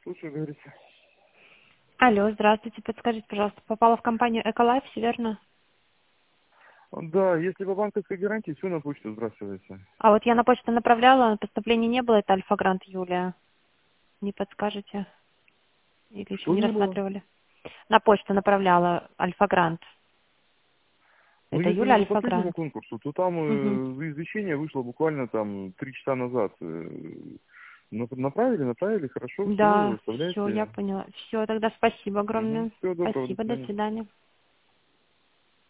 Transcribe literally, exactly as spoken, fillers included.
Слушай, говорится. Алло, здравствуйте. Подскажите, пожалуйста, попала в компанию Эколайф, все верно? Да, если по банковской гарантии, все на почту сбрасывается. А вот я на почту направляла, поступления не было, это Альфа Грант Юлия. Не подскажете? Или еще Что не не было? рассматривали? На почту направляла Альфа Грант. Ну, Это если Юля вы по Альфа последнему Грант. конкурсу, то там Угу. э, извещение вышло буквально там три часа назад. Э, на- Направили, направили, хорошо, все, Да, все, я оставляйте. поняла. Все, тогда спасибо Угу. огромное. Всего доброго, до Спасибо, до свидания. свидания.